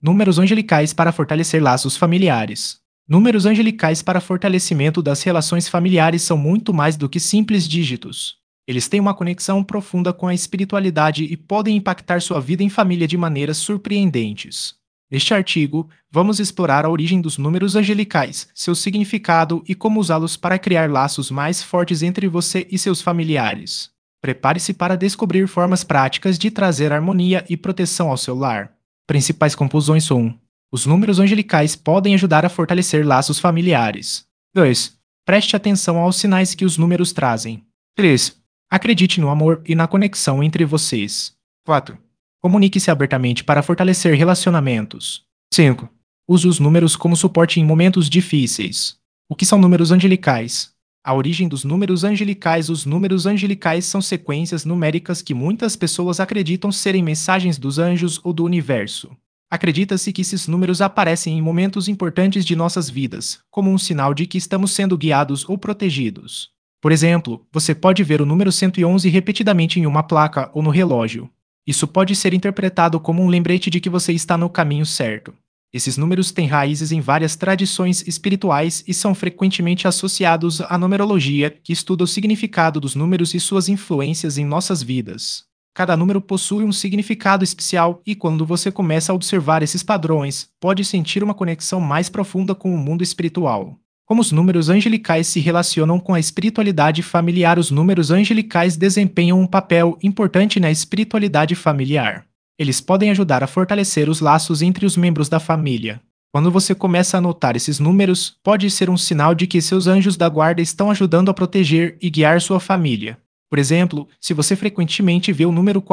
Números angelicais para fortalecer laços familiares. Números angelicais para fortalecimento das relações familiares são muito mais do que simples dígitos. Eles têm uma conexão profunda com a espiritualidade e podem impactar sua vida em família de maneiras surpreendentes. Neste artigo, vamos explorar a origem dos números angelicais, seu significado e como usá-los para criar laços mais fortes entre você e seus familiares. Prepare-se para descobrir formas práticas de trazer harmonia e proteção ao seu lar. Principais conclusões são: os números angelicais podem ajudar a fortalecer laços familiares. 2. Preste atenção aos sinais que os números trazem. 3. Acredite no amor e na conexão entre vocês. 4. Comunique-se abertamente para fortalecer relacionamentos. 5. Use os números como suporte em momentos difíceis. O que são números angelicais? A origem dos números angelicais. Os números angelicais são sequências numéricas que muitas pessoas acreditam serem mensagens dos anjos ou do universo. Acredita-se que esses números aparecem em momentos importantes de nossas vidas, como um sinal de que estamos sendo guiados ou protegidos. Por exemplo, você pode ver o número 111 repetidamente em uma placa ou no relógio. Isso pode ser interpretado como um lembrete de que você está no caminho certo. Esses números têm raízes em várias tradições espirituais e são frequentemente associados à numerologia, que estuda o significado dos números e suas influências em nossas vidas. Cada número possui um significado especial e quando você começa a observar esses padrões, pode sentir uma conexão mais profunda com o mundo espiritual. Como os números angelicais se relacionam com a espiritualidade familiar? Os números angelicais desempenham um papel importante na espiritualidade familiar. Eles podem ajudar a fortalecer os laços entre os membros da família. Quando você começa a notar esses números, pode ser um sinal de que seus anjos da guarda estão ajudando a proteger e guiar sua família. Por exemplo, se você frequentemente vê o número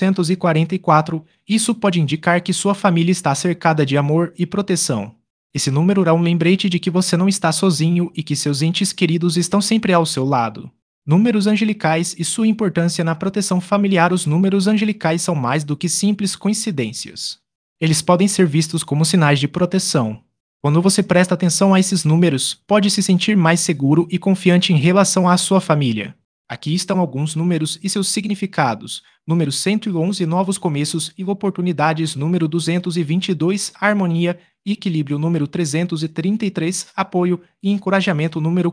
444, isso pode indicar que sua família está cercada de amor e proteção. Esse número é um lembrete de que você não está sozinho e que seus entes queridos estão sempre ao seu lado. Números angelicais e sua importância na proteção familiar. Os números angelicais são mais do que simples coincidências. Eles podem ser vistos como sinais de proteção. Quando você presta atenção a esses números, pode se sentir mais seguro e confiante em relação à sua família. Aqui estão alguns números e seus significados. Número 111, novos começos e oportunidades. Número 222, harmonia e equilíbrio. Número 333, apoio e encorajamento. Número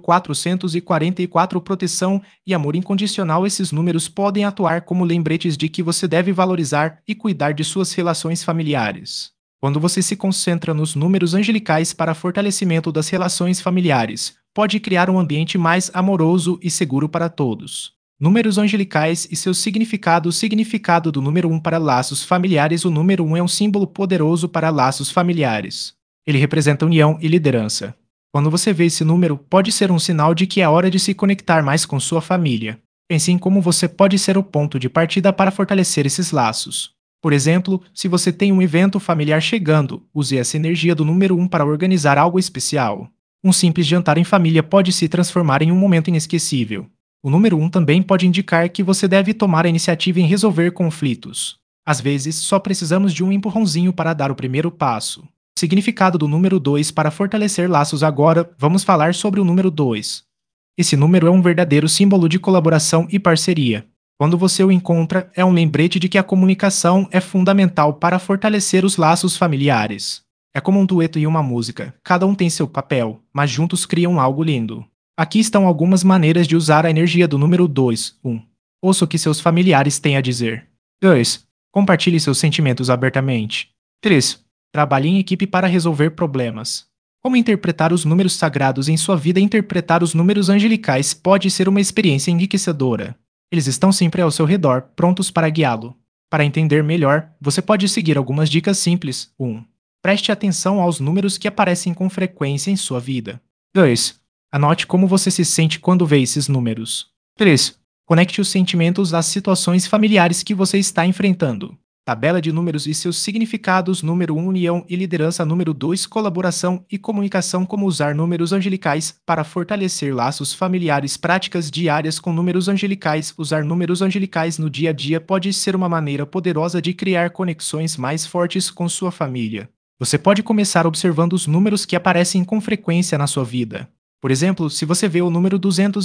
444, proteção e amor incondicional. Esses números podem atuar como lembretes de que você deve valorizar e cuidar de suas relações familiares. Quando você se concentra nos números angelicais para fortalecimento das relações familiares, pode criar um ambiente mais amoroso e seguro para todos. Números angelicais e seu significado. O significado do número 1 para laços familiares. O número 1 é um símbolo poderoso para laços familiares. Ele representa união e liderança. Quando você vê esse número, pode ser um sinal de que é hora de se conectar mais com sua família. Pense em como você pode ser o ponto de partida para fortalecer esses laços. Por exemplo, se você tem um evento familiar chegando, use essa energia do número 1 para organizar algo especial. Um simples jantar em família pode se transformar em um momento inesquecível. O número 1 também pode indicar que você deve tomar a iniciativa em resolver conflitos. Às vezes, só precisamos de um empurrãozinho para dar o primeiro passo. O significado do número 2 para fortalecer laços. Agora, vamos falar sobre o número 2. Esse número é um verdadeiro símbolo de colaboração e parceria. Quando você o encontra, é um lembrete de que a comunicação é fundamental para fortalecer os laços familiares. É como um dueto e uma música, cada um tem seu papel, mas juntos criam algo lindo. Aqui estão algumas maneiras de usar a energia do número 2. 1. Ouça o que seus familiares têm a dizer. 2. Compartilhe seus sentimentos abertamente. 3. Trabalhe em equipe para resolver problemas. Como interpretar os números sagrados em sua vida? Interpretar os números angelicais pode ser uma experiência enriquecedora. Eles estão sempre ao seu redor, prontos para guiá-lo. Para entender melhor, você pode seguir algumas dicas simples. 1. Preste atenção aos números que aparecem com frequência em sua vida. 2. Anote como você se sente quando vê esses números. 3. Conecte os sentimentos às situações familiares que você está enfrentando. Tabela de números e seus significados. Número 1, união e liderança. Número 2, colaboração e comunicação. Como usar números angelicais para fortalecer laços familiares. Práticas diárias com números angelicais. Usar números angelicais no dia a dia pode ser uma maneira poderosa de criar conexões mais fortes com sua família. Você pode começar observando os números que aparecem com frequência na sua vida. Por exemplo, se você vê o número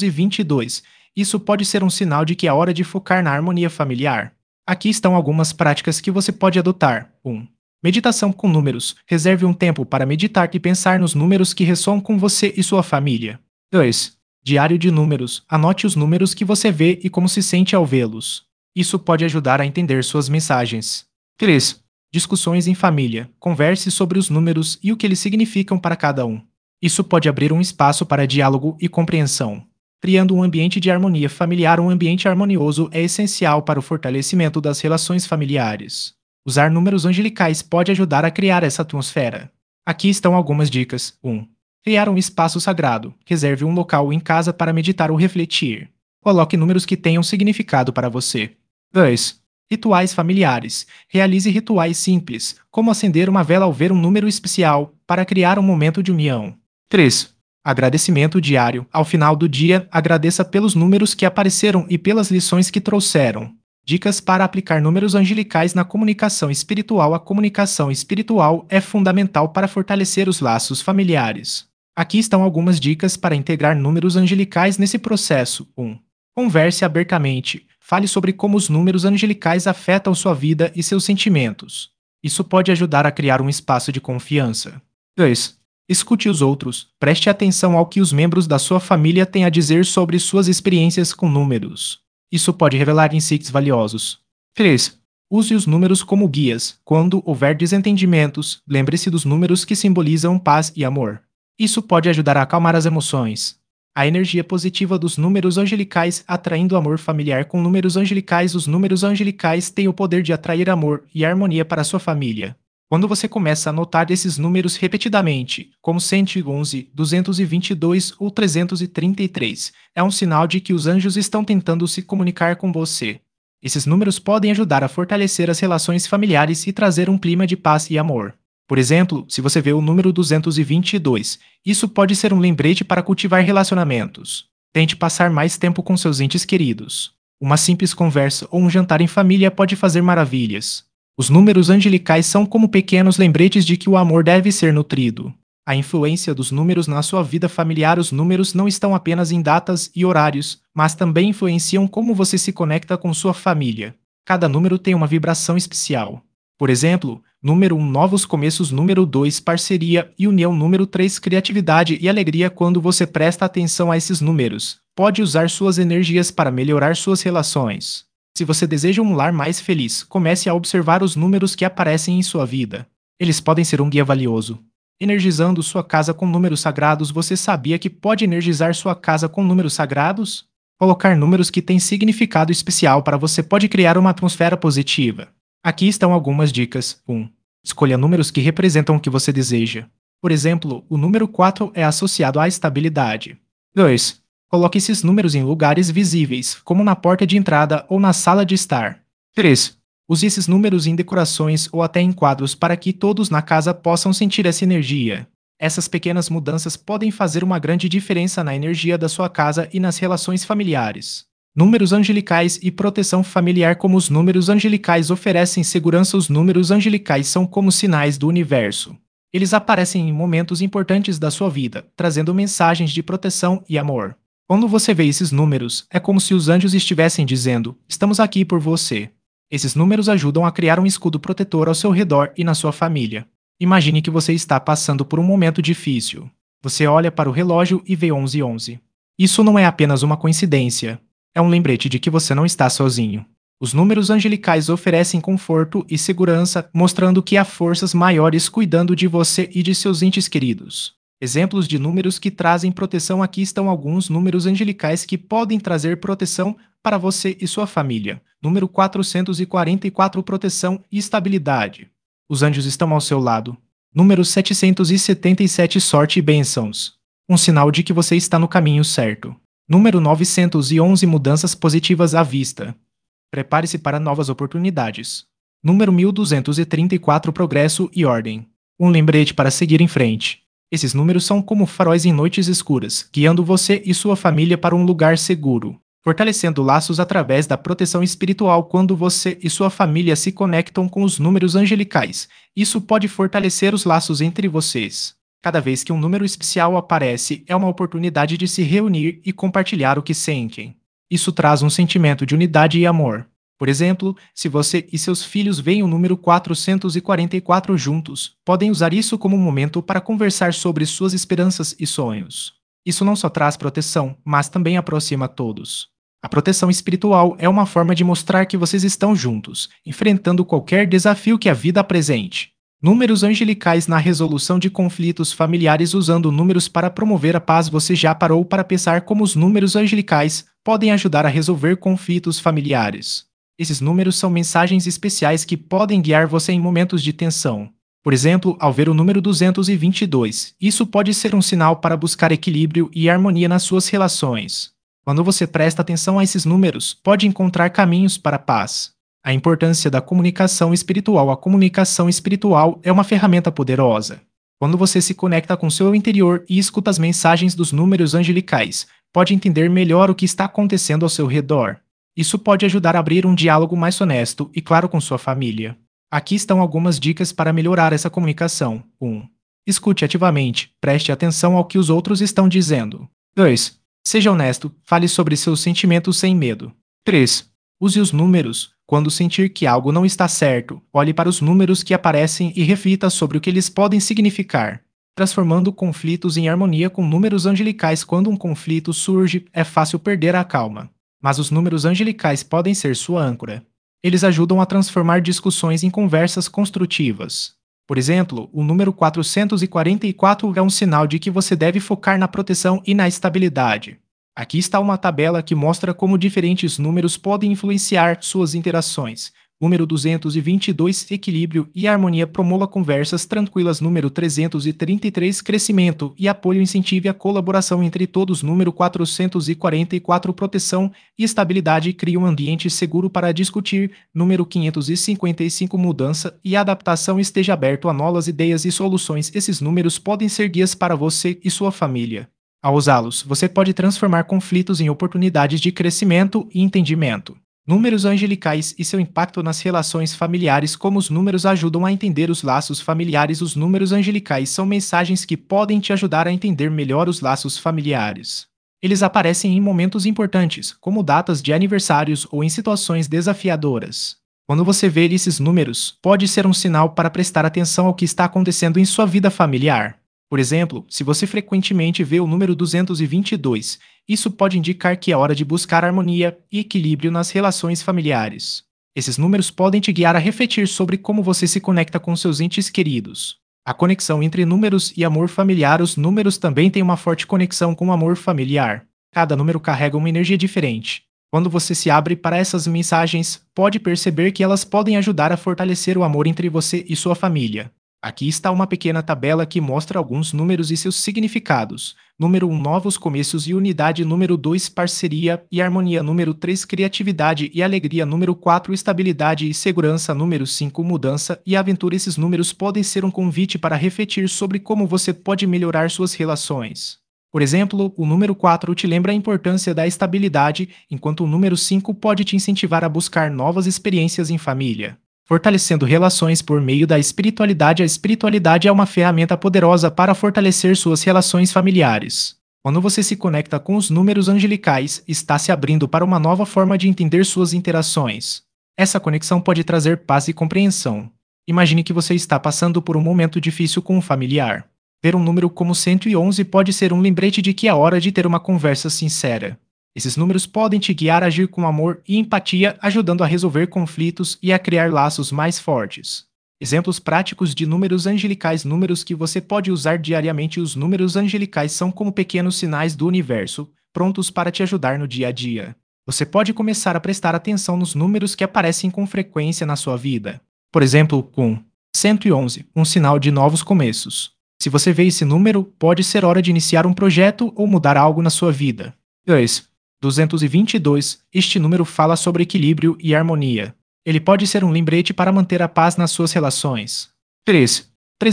222, isso pode ser um sinal de que é hora de focar na harmonia familiar. Aqui estão algumas práticas que você pode adotar. 1. Meditação com números. Reserve um tempo para meditar e pensar nos números que ressoam com você e sua família. 2. Diário de números. Anote os números que você vê e como se sente ao vê-los. Isso pode ajudar a entender suas mensagens. 3. Discussões em família. Converse sobre os números e o que eles significam para cada um. Isso pode abrir um espaço para diálogo e compreensão. Criando um ambiente de harmonia familiar, um ambiente harmonioso é essencial para o fortalecimento das relações familiares. Usar números angelicais pode ajudar a criar essa atmosfera. Aqui estão algumas dicas. 1. Criar um espaço sagrado. Reserve um local em casa para meditar ou refletir. Coloque números que tenham significado para você. 2. Rituais familiares. Realize rituais simples, como acender uma vela ao ver um número especial, para criar um momento de união. 3. Agradecimento diário. Ao final do dia, agradeça pelos números que apareceram e pelas lições que trouxeram. Dicas para aplicar números angelicais na comunicação espiritual. A comunicação espiritual é fundamental para fortalecer os laços familiares. Aqui estão algumas dicas para integrar números angelicais nesse processo. 1. Converse abertamente. Fale sobre como os números angelicais afetam sua vida e seus sentimentos. Isso pode ajudar a criar um espaço de confiança. 2. Escute os outros. Preste atenção ao que os membros da sua família têm a dizer sobre suas experiências com números. Isso pode revelar insights valiosos. 3. Use os números como guias. Quando houver desentendimentos, lembre-se dos números que simbolizam paz e amor. Isso pode ajudar a acalmar as emoções. A energia positiva dos números angelicais atraindo amor familiar. Com números angelicais, os números angelicais têm o poder de atrair amor e harmonia para a sua família. Quando você começa a notar esses números repetidamente, como 111, 222 ou 333, é um sinal de que os anjos estão tentando se comunicar com você. Esses números podem ajudar a fortalecer as relações familiares e trazer um clima de paz e amor. Por exemplo, se você vê o número 222, isso pode ser um lembrete para cultivar relacionamentos. Tente passar mais tempo com seus entes queridos. Uma simples conversa ou um jantar em família pode fazer maravilhas. Os números angelicais são como pequenos lembretes de que o amor deve ser nutrido. A influência dos números na sua vida familiar. Os números não estão apenas em datas e horários, mas também influenciam como você se conecta com sua família. Cada número tem uma vibração especial. Por exemplo, número 1, novos começos, número 2, parceria e união, número 3, criatividade e alegria. Quando você presta atenção a esses números, pode usar suas energias para melhorar suas relações. Se você deseja um lar mais feliz, comece a observar os números que aparecem em sua vida. Eles podem ser um guia valioso. Energizando sua casa com números sagrados. Você sabia que pode energizar sua casa com números sagrados? Colocar números que têm significado especial para você pode criar uma atmosfera positiva. Aqui estão algumas dicas. 1. Escolha números que representam o que você deseja. Por exemplo, o número 4 é associado à estabilidade. 2. Coloque esses números em lugares visíveis, como na porta de entrada ou na sala de estar. 3. Use esses números em decorações ou até em quadros para que todos na casa possam sentir essa energia. Essas pequenas mudanças podem fazer uma grande diferença na energia da sua casa e nas relações familiares. Números angelicais e proteção familiar. Como os números angelicais oferecem segurança, os números angelicais são como sinais do universo. Eles aparecem em momentos importantes da sua vida, trazendo mensagens de proteção e amor. Quando você vê esses números, é como se os anjos estivessem dizendo: estamos aqui por você. Esses números ajudam a criar um escudo protetor ao seu redor e na sua família. Imagine que você está passando por um momento difícil. Você olha para o relógio e vê 11:11. Isso não é apenas uma coincidência. É um lembrete de que você não está sozinho. Os números angelicais oferecem conforto e segurança, mostrando que há forças maiores cuidando de você e de seus entes queridos. Exemplos de números que trazem proteção. Aqui estão alguns números angelicais que podem trazer proteção para você e sua família. Número 444, proteção e estabilidade. Os anjos estão ao seu lado. Número 777, sorte e bênçãos. Um sinal de que você está no caminho certo. Número 911, mudanças positivas à vista. Prepare-se para novas oportunidades. Número 1234, progresso e ordem. Um lembrete para seguir em frente. Esses números são como faróis em noites escuras, guiando você e sua família para um lugar seguro, fortalecendo laços através da proteção espiritual. Quando você e sua família se conectam com os números angelicais, isso pode fortalecer os laços entre vocês. Cada vez que um número especial aparece, é uma oportunidade de se reunir e compartilhar o que sentem. Isso traz um sentimento de unidade e amor. Por exemplo, se você e seus filhos veem o número 444 juntos, podem usar isso como um momento para conversar sobre suas esperanças e sonhos. Isso não só traz proteção, mas também aproxima todos. A proteção espiritual é uma forma de mostrar que vocês estão juntos, enfrentando qualquer desafio que a vida apresente. Números angelicais na resolução de conflitos familiares usando números para promover a paz. Você já parou para pensar como os números angelicais podem ajudar a resolver conflitos familiares? Esses números são mensagens especiais que podem guiar você em momentos de tensão. Por exemplo, ao ver o número 222, isso pode ser um sinal para buscar equilíbrio e harmonia nas suas relações. Quando você presta atenção a esses números, pode encontrar caminhos para a paz. A importância da comunicação espiritual. A comunicação espiritual é uma ferramenta poderosa. Quando você se conecta com seu interior e escuta as mensagens dos números angelicais, pode entender melhor o que está acontecendo ao seu redor. Isso pode ajudar a abrir um diálogo mais honesto e claro com sua família. Aqui estão algumas dicas para melhorar essa comunicação. 1. Escute ativamente, preste atenção ao que os outros estão dizendo. 2. Seja honesto, fale sobre seus sentimentos sem medo. 3. Use os números. Quando sentir que algo não está certo, olhe para os números que aparecem e reflita sobre o que eles podem significar. Transformando conflitos em harmonia com números angelicais. Quando um conflito surge, é fácil perder a calma. Mas os números angelicais podem ser sua âncora. Eles ajudam a transformar discussões em conversas construtivas. Por exemplo, o número 444 é um sinal de que você deve focar na proteção e na estabilidade. Aqui está uma tabela que mostra como diferentes números podem influenciar suas interações. Número 222, equilíbrio e harmonia. Promova conversas tranquilas. Número 333, crescimento e apoio. Incentive a colaboração entre todos. Número 444, proteção e estabilidade. Cria um ambiente seguro para discutir. Número 555, mudança e adaptação. Esteja aberto a novas ideias e soluções. Esses números podem ser guias para você e sua família. Ao usá-los, você pode transformar conflitos em oportunidades de crescimento e entendimento. Números angelicais e seu impacto nas relações familiares. Como os números ajudam a entender os laços familiares. Os números angelicais são mensagens que podem te ajudar a entender melhor os laços familiares. Eles aparecem em momentos importantes, como datas de aniversários ou em situações desafiadoras. Quando você vê esses números, pode ser um sinal para prestar atenção ao que está acontecendo em sua vida familiar. Por exemplo, se você frequentemente vê o número 222, isso pode indicar que é hora de buscar harmonia e equilíbrio nas relações familiares. Esses números podem te guiar a refletir sobre como você se conecta com seus entes queridos. A conexão entre números e amor familiar. Os números também têm uma forte conexão com o amor familiar. Cada número carrega uma energia diferente. Quando você se abre para essas mensagens, pode perceber que elas podem ajudar a fortalecer o amor entre você e sua família. Aqui está uma pequena tabela que mostra alguns números e seus significados. Número 1, novos começos e unidade. Número 2, parceria e harmonia. Número 3, criatividade e alegria. Número 4, estabilidade e segurança. Número 5, mudança e aventura. Esses números podem ser um convite para refletir sobre como você pode melhorar suas relações. Por exemplo, o número 4 te lembra a importância da estabilidade, enquanto o número 5 pode te incentivar a buscar novas experiências em família. Fortalecendo relações por meio da espiritualidade. A espiritualidade é uma ferramenta poderosa para fortalecer suas relações familiares. Quando você se conecta com os números angelicais, está se abrindo para uma nova forma de entender suas interações. Essa conexão pode trazer paz e compreensão. Imagine que você está passando por um momento difícil com um familiar. Ver um número como 111 pode ser um lembrete de que é hora de ter uma conversa sincera. Esses números podem te guiar a agir com amor e empatia, ajudando a resolver conflitos e a criar laços mais fortes. Exemplos práticos de números angelicais. Números que você pode usar diariamente. Os números angelicais são como pequenos sinais do universo, prontos para te ajudar no dia a dia. Você pode começar a prestar atenção nos números que aparecem com frequência na sua vida. Por exemplo, com 111, um sinal de novos começos. Se você vê esse número, pode ser hora de iniciar um projeto ou mudar algo na sua vida. 2. 222, este número fala sobre equilíbrio e harmonia. Ele pode ser um lembrete para manter a paz nas suas relações. 3.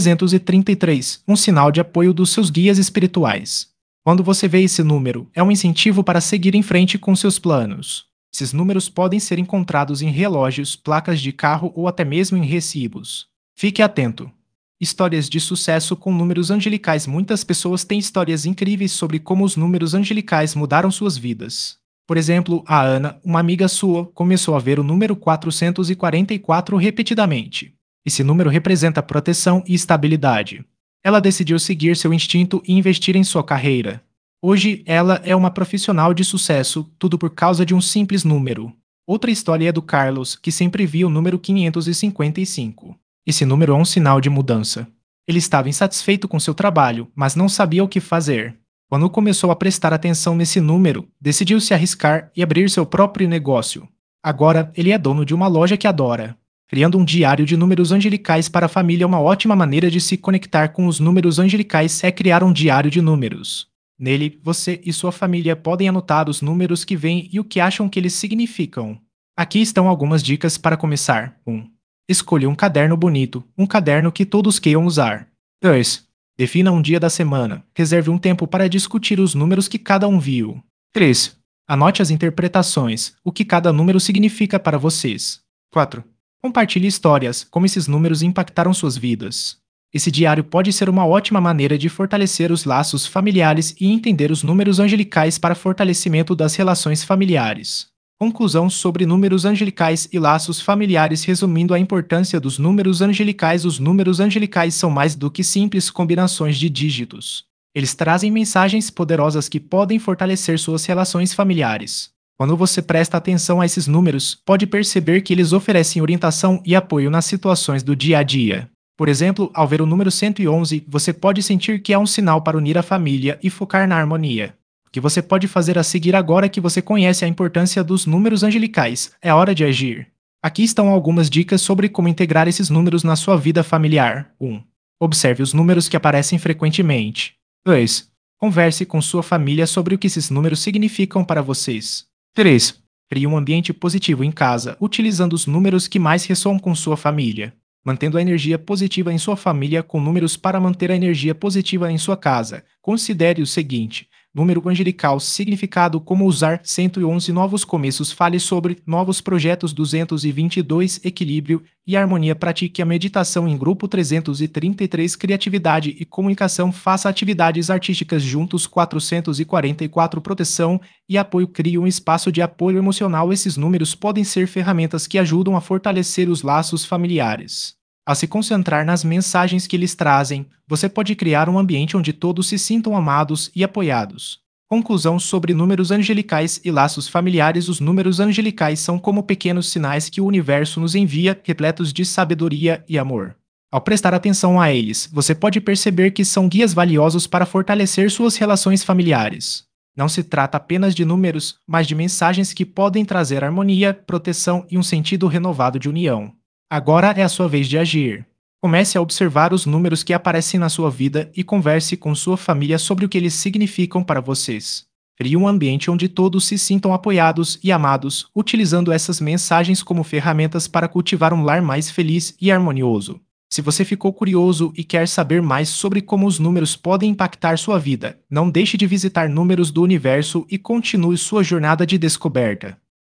333, um sinal de apoio dos seus guias espirituais. Quando você vê esse número, é um incentivo para seguir em frente com seus planos. Esses números podem ser encontrados em relógios, placas de carro ou até mesmo em recibos. Fique atento. Histórias de sucesso com números angelicais. Muitas pessoas têm histórias incríveis sobre como os números angelicais mudaram suas vidas. Por exemplo, a Ana, uma amiga sua, começou a ver o número 444 repetidamente. Esse número representa proteção e estabilidade. Ela decidiu seguir seu instinto e investir em sua carreira. Hoje, ela é uma profissional de sucesso, tudo por causa de um simples número. Outra história é do Carlos, que sempre via o número 555. Esse número é um sinal de mudança. Ele estava insatisfeito com seu trabalho, mas não sabia o que fazer. Quando começou a prestar atenção nesse número, decidiu se arriscar e abrir seu próprio negócio. Agora, ele é dono de uma loja que adora. Criando um diário de números angelicais para a família é uma ótima maneira de se conectar com os números angelicais é criar um diário de números. Nele, você e sua família podem anotar os números que vêm e o que acham que eles significam. Aqui estão algumas dicas para começar. 1. Escolha um caderno bonito, um caderno que todos queiram usar. 2. Defina um dia da semana. Reserve um tempo para discutir os números que cada um viu. 3. Anote as interpretações, o que cada número significa para vocês. 4. Compartilhe histórias, como esses números impactaram suas vidas. Esse diário pode ser uma ótima maneira de fortalecer os laços familiares e entender os números angelicais para fortalecimento das relações familiares. Conclusão sobre números angelicais e laços familiares. Resumindo a importância dos números angelicais, os números angelicais são mais do que simples combinações de dígitos. Eles trazem mensagens poderosas que podem fortalecer suas relações familiares. Quando você presta atenção a esses números, pode perceber que eles oferecem orientação e apoio nas situações do dia a dia. Por exemplo, ao ver o número 111, você pode sentir que é um sinal para unir a família e focar na harmonia. O que você pode fazer a seguir agora que você conhece a importância dos números angelicais? É hora de agir. Aqui estão algumas dicas sobre como integrar esses números na sua vida familiar. 1. Observe os números que aparecem frequentemente. 2. Converse com sua família sobre o que esses números significam para vocês. 3. Crie um ambiente positivo em casa, utilizando os números que mais ressoam com sua família. Mantendo a energia positiva em sua família com números para manter a energia positiva em sua casa. Considere o seguinte: número angelical, significado como usar 111 novos começos. Fale sobre novos projetos 222, equilíbrio e harmonia. Pratique a meditação em grupo 333, criatividade e comunicação. Faça atividades artísticas juntos 444, proteção e apoio. Crie um espaço de apoio emocional. Esses números podem ser ferramentas que ajudam a fortalecer os laços familiares. Ao se concentrar nas mensagens que eles trazem, você pode criar um ambiente onde todos se sintam amados e apoiados. Conclusão sobre números angelicais e laços familiares. Os números angelicais são como pequenos sinais que o universo nos envia, repletos de sabedoria e amor. Ao prestar atenção a eles, você pode perceber que são guias valiosos para fortalecer suas relações familiares. Não se trata apenas de números, mas de mensagens que podem trazer harmonia, proteção e um sentido renovado de união. Agora é a sua vez de agir. Comece a observar os números que aparecem na sua vida e converse com sua família sobre o que eles significam para vocês. Crie um ambiente onde todos se sintam apoiados e amados, utilizando essas mensagens como ferramentas para cultivar um lar mais feliz e harmonioso. Se você ficou curioso e quer saber mais sobre como os números podem impactar sua vida, não deixe de visitar Números do Universo e continue sua jornada de descoberta.